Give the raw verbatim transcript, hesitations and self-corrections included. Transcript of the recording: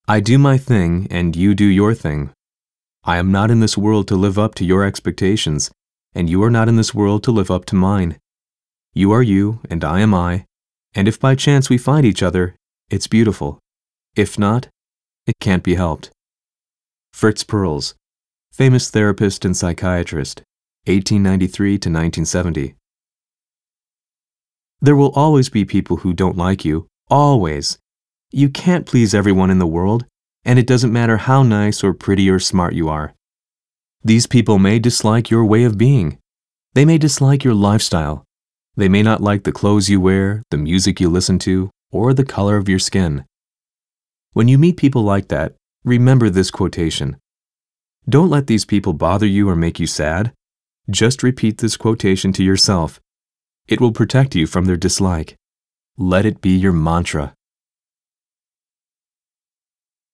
I do my thing and you do your thing. I am not in this world to live up to your expectations, and you are not in this world to live up to mine. You are you and I am I, and if by chance we find each other, it's beautiful. If not, it can't be helped. Fritz Perls, famous therapist and psychiatrist, eighteen ninety-three to nineteen seventy. There will always be people who don't like you, always. You can't please everyone in the world, and it doesn't matter how nice or pretty or smart you are. These people may dislike your way of being. They may dislike your lifestyle. They may not like the clothes you wear, the music you listen to, or the color of your skin. When you meet people like that, remember this quotation. Don't let these people bother you or make you sad. Just repeat this quotation to yourself. It will protect you from their dislike. Let it be your mantra.